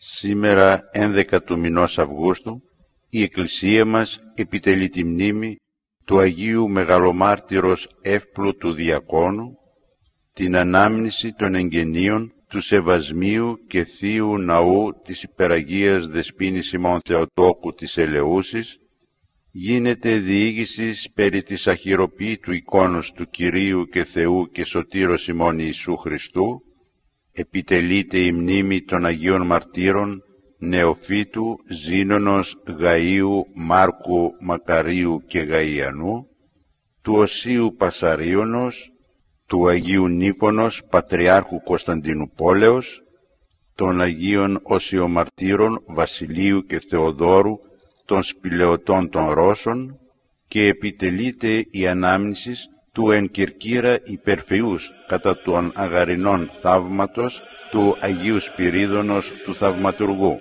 Σήμερα, 11 του μηνός Αυγούστου, η Εκκλησία μας επιτελεί τη μνήμη του Αγίου Μεγαλομάρτυρος Εύπλου Διακόνου, την ανάμνηση των εγγενείων του Σεβασμίου και Θείου Ναού της Υπεραγίας Δεσποίνης ημών Θεοτόκου της Ελεούσης, γίνεται διήγησης περί της αχυροποίητου εικόνος του Κυρίου και Θεού και Σωτήρος ημών Ιησού Χριστού, επιτελείται η μνήμη των Αγίων Μαρτύρων Νεοφύτου, Ζήνωνος, Γαΐου, Μάρκου, Μακαρίου και Γαϊανού, του Οσίου Πασαρίωνος, του Αγίου Νύφωνος, Πατριάρχου Κωνσταντινουπόλεως, των Αγίων Οσιομαρτύρων Βασιλείου και Θεοδόρου, των Σπηλαιωτών των Ρώσων, και επιτελείται η ανάμνησης του εν Κυρκύρα υπερφεούς κατά των αγαρινών θαύματος του Αγίου Σπυρίδωνος του Θαυματουργού.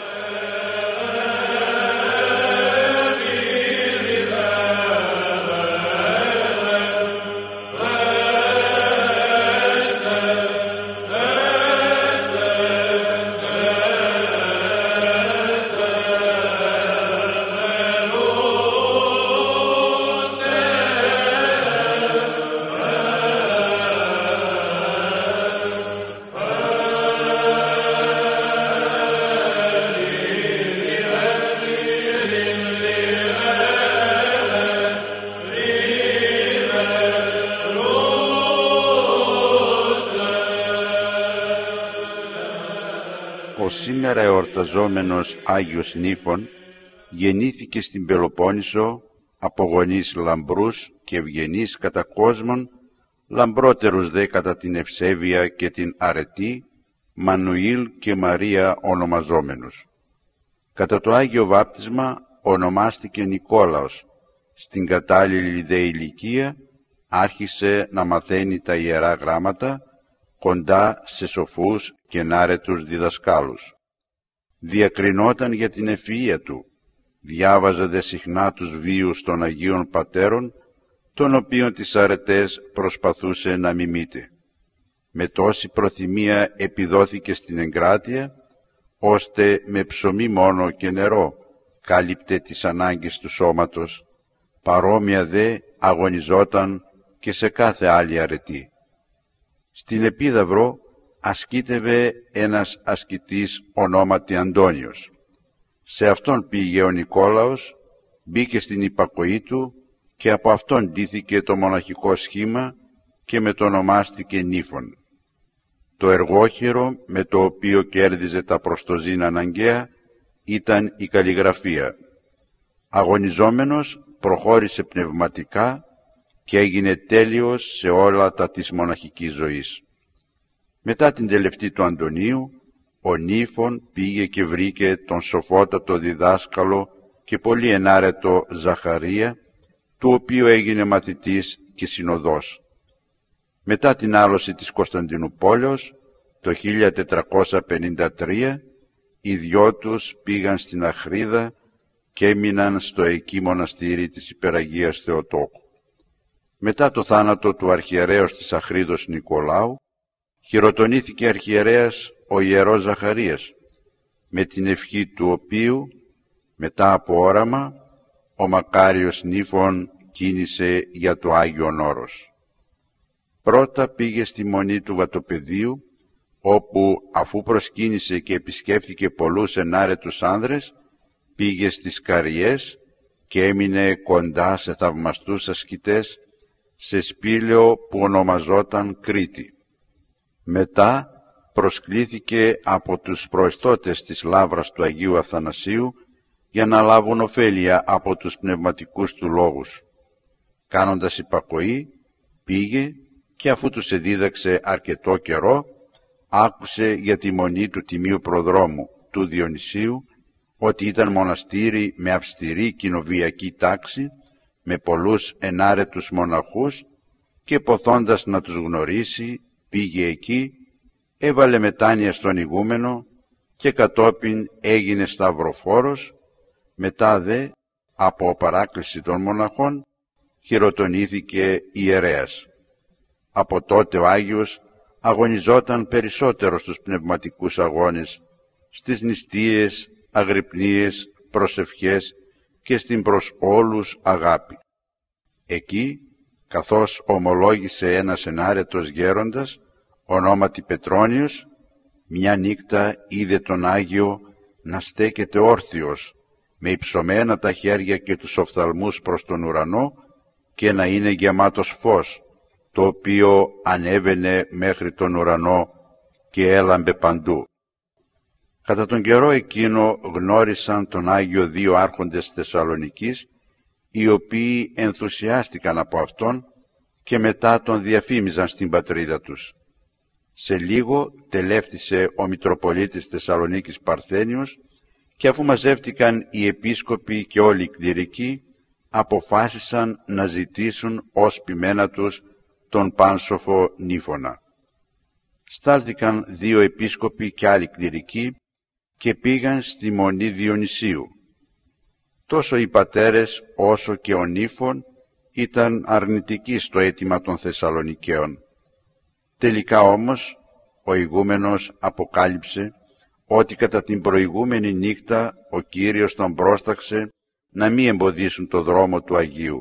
Ο σήμερα εορταζόμενος Άγιος Νύφων γεννήθηκε στην Πελοπόννησο από γονείς λαμπρούς και ευγενείς κατά κόσμον, λαμπρότερους δε κατά την ευσέβεια και την αρετή, Μανουήλ και Μαρία ονομαζόμενους. Κατά το Άγιο Βάπτισμα ονομάστηκε Νικόλαος. Στην κατάλληλη δε ηλικία άρχισε να μαθαίνει τα Ιερά Γράμματα κοντά σε σοφούς και ενάρετους διδασκάλους. Διακρινόταν για την ευφυΐα του, διάβαζε δε συχνά τους βίους των Αγίων Πατέρων, των οποίων τις αρετές προσπαθούσε να μιμείται. Με τόση προθυμία επιδόθηκε στην εγκράτεια, ώστε με ψωμί μόνο και νερό κάλυπτε τις ανάγκες του σώματος, παρόμοια δε αγωνιζόταν και σε κάθε άλλη αρετή. Στην Επίδαυρο ασκήτευε ένας ασκητής ονόματι Αντώνιος. Σε αυτόν πήγε ο Νικόλαος, μπήκε στην υπακοή του και από αυτόν ντύθηκε το μοναχικό σχήμα και μετονομάστηκε Νύφων. Το εργόχειρο με το οποίο κέρδιζε τα προστοζήν αναγκαία ήταν η καλλιγραφία. Αγωνιζόμενος προχώρησε πνευματικά και έγινε τέλειος σε όλα τα της μοναχικής ζωής. Μετά την τελευταία του Αντωνίου, ο Νύφων πήγε και βρήκε τον σοφότατο διδάσκαλο και πολύ ενάρετο Ζαχαρία, του οποίου έγινε μαθητής και συνοδός. Μετά την άλωση της Κωνσταντινουπόλεως, το 1453, οι δυο τους πήγαν στην Αχρίδα και έμειναν στο εκεί μοναστήρι της Υπεραγίας Θεοτόκου. Μετά το θάνατο του αρχιερέως της Αχρίδος Νικολάου, χειροτονήθηκε αρχιερέας ο Ιερός Ζαχαρίας, με την ευχή του οποίου, μετά από όραμα, ο μακάριος Νύφων κίνησε για το Άγιον Όρος. Πρώτα πήγε στη Μονή του Βατοπεδίου, όπου αφού προσκύνησε και επισκέφθηκε πολλούς ενάρετους άνδρες, πήγε στις Καριές και έμεινε κοντά σε θαυμαστούς ασκητές, σε σπήλαιο που ονομαζόταν Κρήτη. Μετά προσκλήθηκε από τους προεστώτες της Λαύρας του Αγίου Αθανασίου για να λάβουν ωφέλεια από τους πνευματικούς του λόγους. Κάνοντας υπακοή, πήγε και αφού τους εδίδαξε αρκετό καιρό, άκουσε για τη μονή του Τιμίου Προδρόμου του Διονυσίου, ότι ήταν μοναστήρι με αυστηρή κοινοβιακή τάξη, με πολλούς ενάρετους μοναχούς, και ποθώντας να τους γνωρίσει, πήγε εκεί, έβαλε μετάνοια στον ηγούμενο και κατόπιν έγινε σταυροφόρος. Μετά δε, από παράκληση των μοναχών, χειροτονήθηκε ιερέας. Από τότε ο Άγιος αγωνιζόταν περισσότερο στους πνευματικούς αγώνες στις νηστείες, αγρυπνίες, προσευχές και στην προς όλους αγάπη. Εκεί, καθώς ομολόγησε ένας ενάρετος γέροντας, ονόματι Πετρώνιος, μια νύχτα είδε τον Άγιο να στέκεται όρθιος, με υψωμένα τα χέρια και τους οφθαλμούς προς τον ουρανό και να είναι γεμάτος φως, το οποίο ανέβαινε μέχρι τον ουρανό και έλαμπε παντού. Κατά τον καιρό εκείνο γνώρισαν τον Άγιο δύο άρχοντες Θεσσαλονικής, οι οποίοι ενθουσιάστηκαν από αυτόν και μετά τον διαφήμιζαν στην πατρίδα τους. Σε λίγο τελεύτησε ο Μητροπολίτης Θεσσαλονίκης Παρθένιος και αφού μαζεύτηκαν οι επίσκοποι και όλοι οι κληρικοί, αποφάσισαν να ζητήσουν ως ποιμένα τους τον πάνσοφο Νύφωνα. Στάλθηκαν δύο επίσκοποι και άλλοι κληρικοί και πήγαν στη Μονή Διονυσίου. Τόσο οι πατέρες όσο και ο Νύφων ήταν αρνητικοί στο αίτημα των Θεσσαλονικαίων. Τελικά όμως ο ηγούμενος αποκάλυψε ότι κατά την προηγούμενη νύχτα ο Κύριος τον πρόσταξε να μην εμποδίσουν το δρόμο του Αγίου.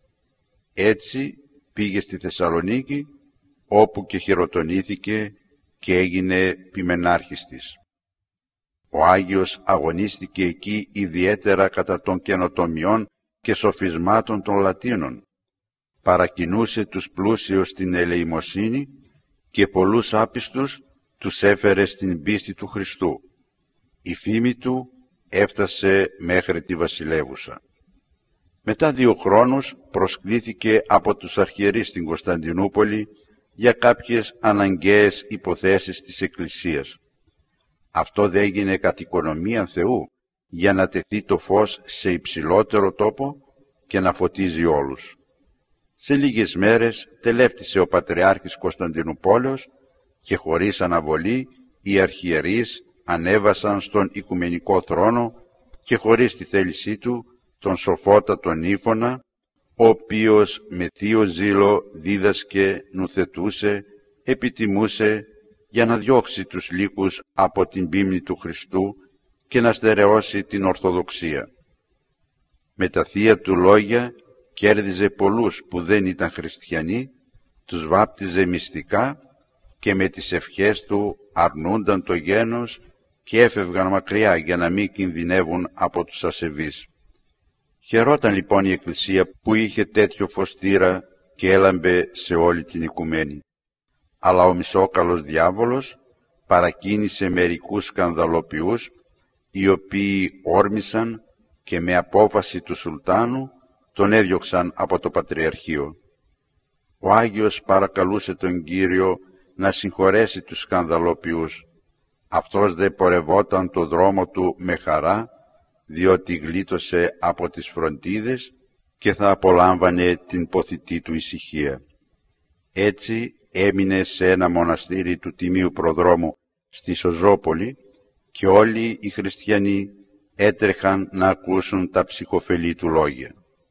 Έτσι πήγε στη Θεσσαλονίκη, όπου και χειροτονήθηκε και έγινε ποιμενάρχης της. Ο Άγιος αγωνίστηκε εκεί ιδιαίτερα κατά των καινοτομιών και σοφισμάτων των Λατίνων. Παρακινούσε τους πλούσιους στην ελεημοσύνη και πολλούς άπιστους τους έφερε στην πίστη του Χριστού. Η φήμη του έφτασε μέχρι τη βασιλεύουσα. Μετά 2 χρόνους προσκλήθηκε από τους αρχιερείς στην Κωνσταντινούπολη για κάποιες αναγκαίες υποθέσεις της Εκκλησίας. Αυτό δεν έγινε κατ' οικονομία Θεού, για να τεθεί το φως σε υψηλότερο τόπο και να φωτίζει όλους. Σε λίγες μέρες τελεύτησε ο Πατριάρχης Κωνσταντινουπόλεως και χωρίς αναβολή οι αρχιερείς ανέβασαν στον οικουμενικό θρόνο και χωρίς τη θέλησή του τον σοφότατον Νύφωνα, ο οποίος με θείο ζήλο δίδασκε, νουθετούσε, επιτιμούσε για να διώξει τους λύκους από την πίμνη του Χριστού και να στερεώσει την Ορθοδοξία. Με τα θεία του λόγια κέρδιζε πολλούς που δεν ήταν χριστιανοί, τους βάπτιζε μυστικά και με τις ευχές του αρνούνταν το γένος και έφευγαν μακριά για να μην κινδυνεύουν από τους ασεβείς. Χαιρόταν λοιπόν η Εκκλησία που είχε τέτοιο φωστήρα και έλαμπε σε όλη την οικουμένη. Αλλά ο μισόκαλος διάβολος παρακίνησε μερικούς σκανδαλοποιούς, οι οποίοι όρμησαν και με απόφαση του Σουλτάνου τον έδιωξαν από το Πατριαρχείο. Ο Άγιος παρακαλούσε τον Κύριο να συγχωρέσει τους σκανδαλοποιούς. Αυτός δε πορευόταν το δρόμο του με χαρά, διότι γλίτωσε από τις φροντίδες και θα απολάμβανε την ποθητή του ησυχία. Έτσι έμεινε σε ένα μοναστήρι του Τιμίου Προδρόμου στη Σωζόπολη και όλοι οι χριστιανοί έτρεχαν να ακούσουν τα ψυχοφελή του λόγια.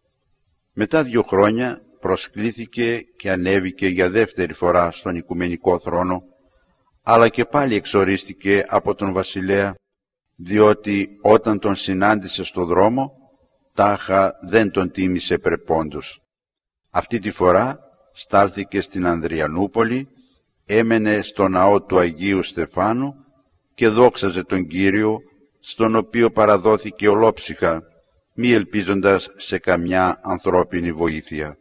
Μετά 2 χρόνια προσκλήθηκε και ανέβηκε για δεύτερη φορά στον οικουμενικό θρόνο, αλλά και πάλι εξορίστηκε από τον βασιλέα, διότι όταν τον συνάντησε στο δρόμο, τάχα δεν τον τίμησε πρεπόντους. Αυτή τη φορά στάλθηκε στην Ανδριανούπολη, έμενε στο ναό του Αγίου Στεφάνου και δόξαζε τον Κύριο, στον οποίο παραδόθηκε ολόψυχα, μη ελπίζοντας σε καμιά ανθρώπινη βοήθεια.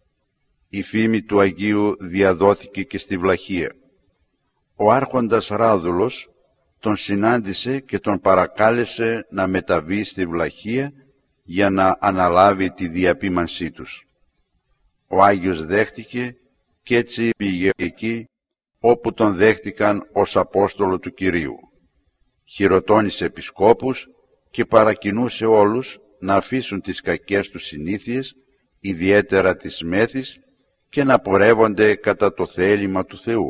Η φήμη του Αγίου διαδόθηκε και στη Βλαχία. Ο άρχοντας Ράδουλος τον συνάντησε και τον παρακάλεσε να μεταβεί στη Βλαχία για να αναλάβει τη διαπίμανσή τους. Ο Άγιος δέχτηκε και έτσι πήγε εκεί όπου τον δέχτηκαν ως Απόστολο του Κυρίου. Χειροτώνησε επισκόπους και παρακινούσε όλους να αφήσουν τις κακές τους συνήθειες, ιδιαίτερα της μέθης, και να πορεύονται κατά το θέλημα του Θεού.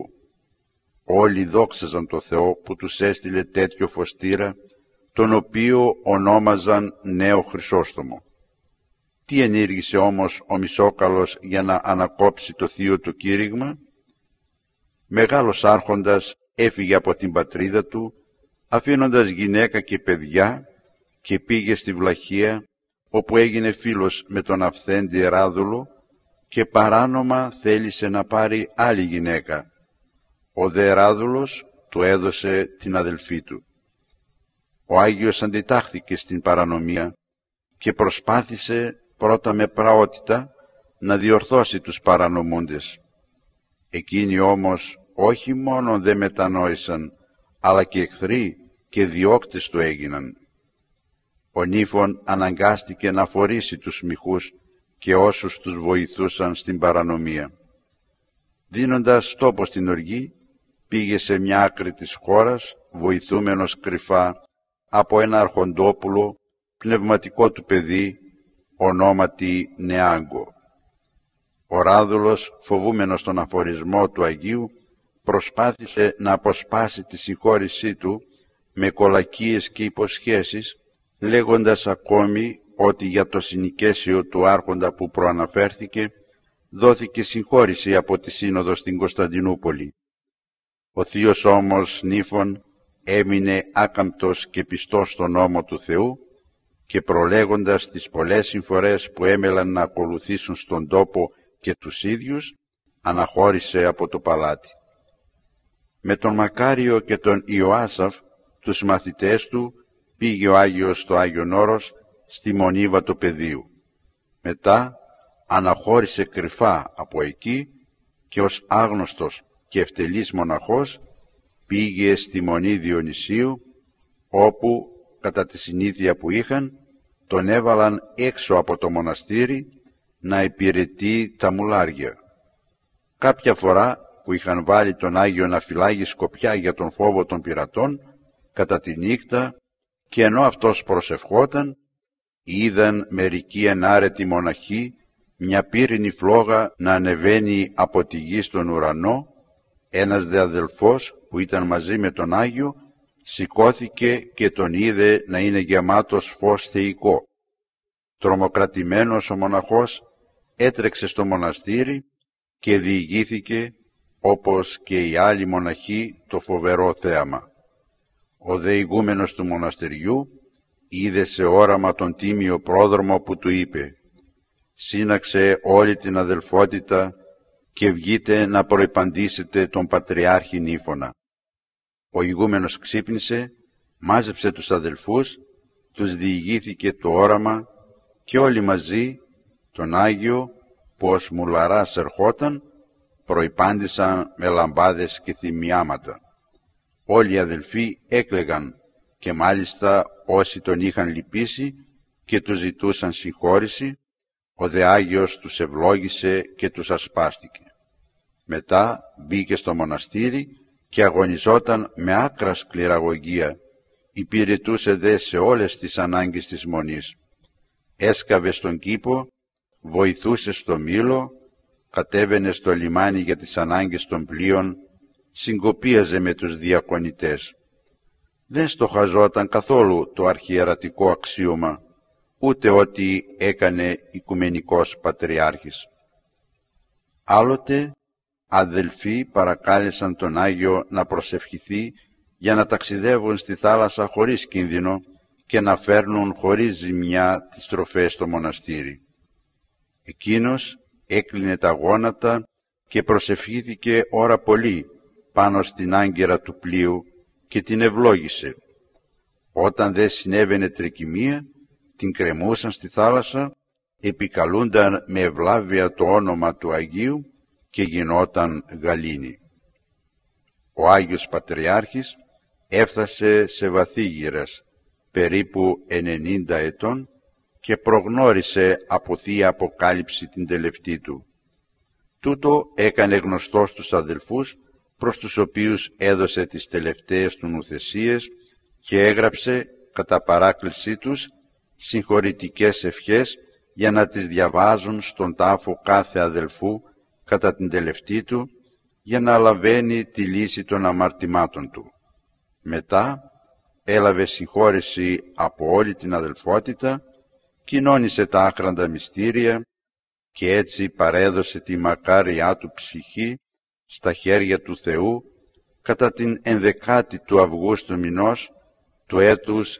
Όλοι δόξαζαν το Θεό που τους έστειλε τέτοιο φωστήρα, τον οποίο ονόμαζαν Νέο Χρυσόστομο. Τι ενήργησε όμως ο Μισόκαλος για να ανακόψει το θείο του κήρυγμα? Μεγάλος άρχοντας έφυγε από την πατρίδα του αφήνοντας γυναίκα και παιδιά, και πήγε στη Βλαχία, όπου έγινε φίλος με τον αυθέντη Ράδουλο, και παράνομα θέλησε να πάρει άλλη γυναίκα. Ο δε Ράδουλος του έδωσε την αδελφή του. Ο Άγιος αντιτάχθηκε στην παρανομία και προσπάθησε πρώτα με πραότητα να διορθώσει τους παρανομούντες. Εκείνοι όμως όχι μόνο δεν μετανόησαν, αλλά και εχθροί και διώκτες του έγιναν. Ο Νύφων αναγκάστηκε να φορήσει τους μοιχούς και όσους τους βοηθούσαν στην παρανομία. Δίνοντας τόπο στην οργή, πήγε σε μια άκρη της χώρας, βοηθούμενος κρυφά από ένα αρχοντόπουλο, πνευματικό του παιδί, ονόματι Νεάγκο. Ο Ράδουλος, φοβούμενος τον αφορισμό του Αγίου, προσπάθησε να αποσπάσει τη συγχώρησή του με κολακίες και υποσχέσεις, λέγοντας ακόμη ότι για το συνοικέσιο του άρχοντα που προαναφέρθηκε δόθηκε συγχώρηση από τη Σύνοδο στην Κωνσταντινούπολη. Ο θείος όμως Νύφων έμεινε άκαμπτος και πιστός στον νόμο του Θεού και προλέγοντας τις πολλές συμφορές που έμελαν να ακολουθήσουν στον τόπο και τους ίδιους, αναχώρησε από το παλάτι. Με τον Μακάριο και τον Ιωάσαφ, τους μαθητές του, πήγε ο Άγιος στο Άγιον Όρος, στη Μονίβα του Πεδίου. Μετά αναχώρησε κρυφά από εκεί και ως άγνωστος και ευτελής μοναχός πήγε στη Μονή Διονυσίου, όπου κατά τη συνήθεια που είχαν τον έβαλαν έξω από το μοναστήρι να υπηρετεί τα μουλάρια. Κάποια φορά που είχαν βάλει τον Άγιο να φυλάγει σκοπιά για τον φόβο των πειρατών, κατά τη νύχτα, και ενώ αυτός προσευχόταν, είδαν μερικοί ενάρετοι μοναχοί μια πύρινη φλόγα να ανεβαίνει από τη γη στον ουρανό. Ένας δε αδελφός που ήταν μαζί με τον Άγιο σηκώθηκε και τον είδε να είναι γεμάτος φως θεϊκό. Τρομοκρατημένος ο μοναχός έτρεξε στο μοναστήρι και διηγήθηκε, όπως και οι άλλοι μοναχοί, το φοβερό θέαμα. Ο δε ηγούμενος του μοναστεριού είδε σε όραμα τον τίμιο πρόδρομο που του είπε: «Σύναξε όλη την αδελφότητα και βγείτε να προϋπαντήσετε τον Πατριάρχη Νύφωνα». Ο ηγούμενος ξύπνησε, μάζεψε τους αδελφούς, τους διηγήθηκε το όραμα και όλοι μαζί τον Άγιο που ως μουλαράς ερχόταν προϋπάντησαν με λαμπάδες και θυμιάματα. Όλοι οι αδελφοί έκλαιγαν και μάλιστα όσοι τον είχαν λυπήσει και του ζητούσαν συγχώρηση, ο δε Άγιος τους ευλόγησε και τους ασπάστηκε. Μετά μπήκε στο μοναστήρι και αγωνιζόταν με άκρα σκληραγωγία, υπηρετούσε δε σε όλες τις ανάγκες της Μονής. Έσκαβε στον κήπο, βοηθούσε στο μήλο, κατέβαινε στο λιμάνι για τις ανάγκες των πλοίων, συγκοπίαζε με τους διακονητές. Δεν στοχαζόταν καθόλου το αρχιερατικό αξίωμα, ούτε ότι έκανε οικουμενικός πατριάρχης. Άλλοτε αδελφοί παρακάλεσαν τον Άγιο να προσευχηθεί για να ταξιδεύουν στη θάλασσα χωρίς κίνδυνο και να φέρνουν χωρίς ζημιά τις τροφές στο μοναστήρι. Εκείνος έκλεινε τα γόνατα και προσευχήθηκε ώρα πολύ πάνω στην άγκυρα του πλοίου και την ευλόγησε. Όταν δεν συνέβαινε τρικυμία, την κρεμούσαν στη θάλασσα, επικαλούνταν με ευλάβεια το όνομα του Αγίου και γινόταν γαλήνη. Ο Άγιος Πατριάρχης έφτασε σε βαθύγυρας, περίπου 90 ετών, και προγνώρισε από θεία αποκάλυψη την τελευταία του. Τούτο έκανε γνωστό στους αδελφούς, προς τους οποίους έδωσε τις τελευταίες του νουθεσίες και έγραψε κατά παράκλησή τους συγχωρητικές ευχές για να τις διαβάζουν στον τάφο κάθε αδελφού κατά την τελευταία του, για να λαβαίνει τη λύση των αμαρτημάτων του. Μετά έλαβε συγχώρεση από όλη την αδελφότητα, κοινώνησε τα άχραντα μυστήρια και έτσι παρέδωσε τη μακάριά του ψυχή στα χέρια του Θεού κατά την 11η του Αυγούστου μηνός του έτους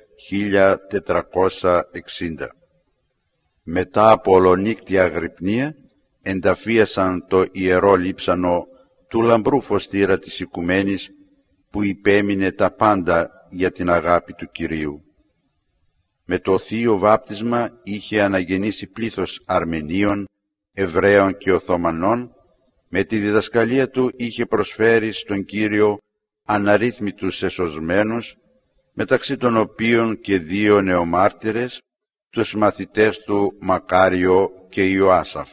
1460. Μετά από ολονύκτια αγρυπνία ενταφίασαν το ιερό λείψανο του λαμπρού φωστήρα της οικουμένης, που υπέμεινε τα πάντα για την αγάπη του Κυρίου. Με το θείο βάπτισμα είχε αναγεννήσει πλήθος Αρμενίων, Εβραίων και Οθωμανών. Με τη διδασκαλία του είχε προσφέρει στον Κύριο αναρρύθμιτους εσωσμένους, μεταξύ των οποίων και 2 νεομάρτυρες, τους μαθητές του Μακάριο και Ιωάσαφ.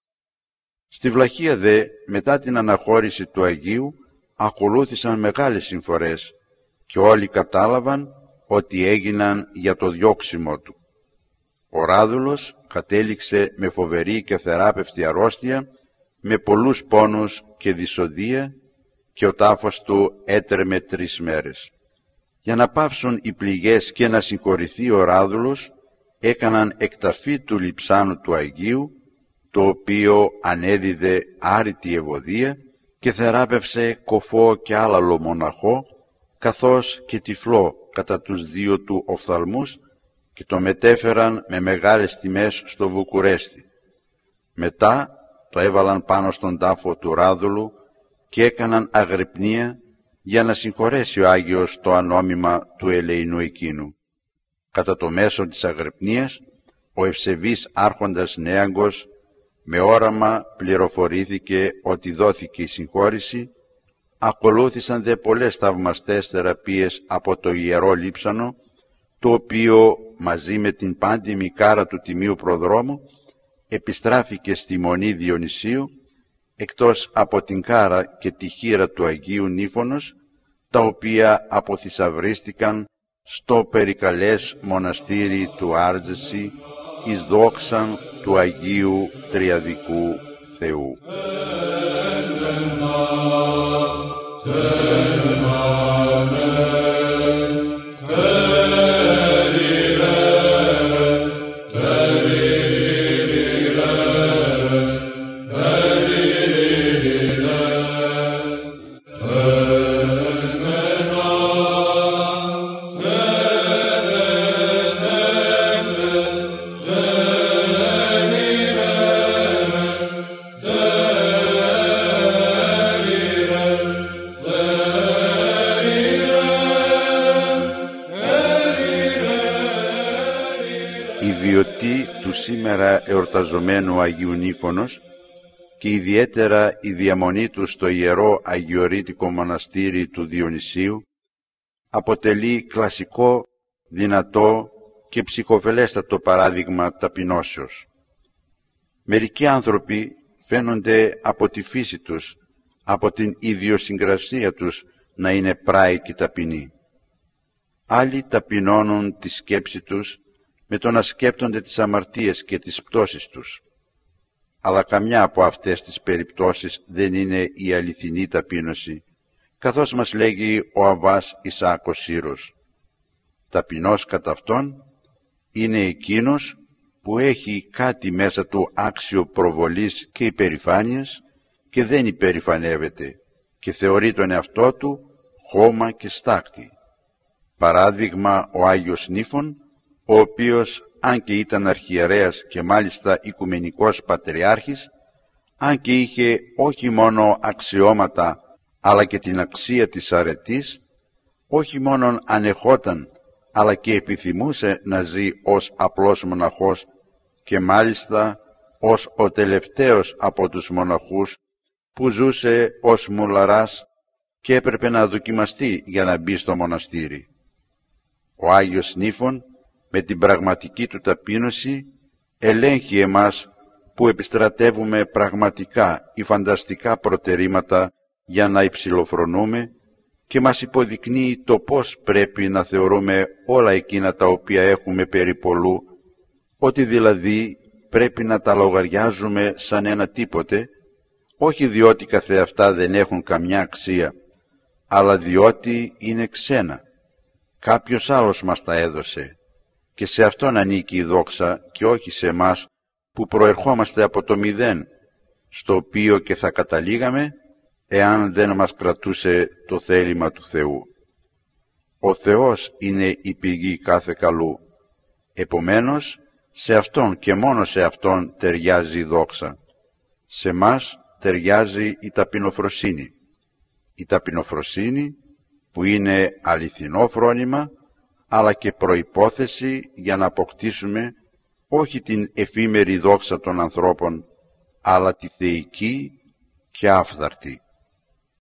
Στη Βλαχία δε, μετά την αναχώρηση του Αγίου, ακολούθησαν μεγάλες συμφορές και όλοι κατάλαβαν ότι έγιναν για το διώξιμο του. Ο Ράδουλος κατέληξε με φοβερή και θεράπευτη αρρώστια, με πολλούς πόνους και δυσοδεία, και ο τάφος του έτρεμε 3 μέρες. Για να πάυσουν οι πληγές και να συγχωρηθεί ο Ράδουλος, έκαναν εκταφή του λειψάνου του Αγίου, το οποίο ανέδιδε άρρητη ευωδία και θεράπευσε κοφό και άλαλο μοναχό, καθώς και τυφλό κατά τους 2 του οφθαλμούς, και το μετέφεραν με μεγάλες τιμές στο Βουκουρέστι. Μετά το έβαλαν πάνω στον τάφο του Ράδουλου και έκαναν αγρυπνία για να συγχωρέσει ο Άγιος το ανόμημα του ελεηνού εκείνου. Κατά το μέσο της αγρυπνίας, ο ευσεβής άρχοντας Νέαγκος με όραμα πληροφορήθηκε ότι δόθηκε η συγχώρηση. Ακολούθησαν δε πολλές θαυμαστές θεραπείες από το ιερό λείψανο, το οποίο μαζί με την πάντιμη κάρα του Τιμίου Προδρόμου επιστράφηκε στη Μονή Διονυσίου, εκτός από την κάρα και τη χείρα του Αγίου Νύφωνος, τα οποία αποθυσαυρίστηκαν στο περικαλές μοναστήρι του Άρτζεση εις δόξαν του Αγίου Τριαδικού Θεού. Η βιωτή του σήμερα εορταζομένου Αγίου Νύφωνος και ιδιαίτερα η διαμονή του στο Ιερό Αγιορείτικο Μοναστήρι του Διονυσίου αποτελεί κλασικό, δυνατό και ψυχοφελέστατο παράδειγμα ταπεινώσεως. Μερικοί άνθρωποι φαίνονται από τη φύση τους, από την ιδιοσυγκρασία τους, να είναι πράοι και ταπεινοί. Άλλοι ταπεινώνουν τη σκέψη τους με το να σκέπτονται τις αμαρτίες και τις πτώσεις τους. Αλλά καμιά από αυτές τις περιπτώσεις δεν είναι η αληθινή ταπείνωση, καθώς μας λέγει ο Αββάς Ισαάκος Σύρος. Ταπεινός κατά αυτόν είναι εκείνος που έχει κάτι μέσα του άξιο προβολής και υπερηφάνειας και δεν υπερηφανεύεται και θεωρεί τον εαυτό του χώμα και στάκτη. Παράδειγμα ο Άγιος Νύφων, ο οποίος αν και ήταν αρχιερέας και μάλιστα οικουμενικός πατριάρχης, αν και είχε όχι μόνο αξιώματα αλλά και την αξία της αρετής, όχι μόνον ανεχόταν αλλά και επιθυμούσε να ζει ως απλός μοναχός και μάλιστα ως ο τελευταίος από τους μοναχούς που ζούσε ως μουλαράς και έπρεπε να δοκιμαστεί για να μπει στο μοναστήρι. Ο Άγιος Νύφων με την πραγματική του ταπείνωση ελέγχει εμάς που επιστρατεύουμε πραγματικά ή φανταστικά προτερήματα για να υψηλοφρονούμε και μας υποδεικνύει το πώς πρέπει να θεωρούμε όλα εκείνα τα οποία έχουμε περί πολλού, ότι δηλαδή πρέπει να τα λογαριάζουμε σαν ένα τίποτε, όχι διότι καθεαυτά δεν έχουν καμιά αξία, αλλά διότι είναι ξένα. Κάποιος άλλος μας τα έδωσε και σε αυτόν ανήκει η δόξα και όχι σε εμάς που προερχόμαστε από το μηδέν, στο οποίο και θα καταλήγαμε εάν δεν μας κρατούσε το θέλημα του Θεού. Ο Θεός είναι η πηγή κάθε καλού. Επομένως, σε Αυτόν και μόνο σε Αυτόν ταιριάζει η δόξα. Σε μας ταιριάζει η ταπεινοφροσύνη. Η ταπεινοφροσύνη που είναι αληθινό φρόνημα, αλλά και προϋπόθεση για να αποκτήσουμε όχι την εφήμερη δόξα των ανθρώπων, αλλά τη θεϊκή και άφθαρτη.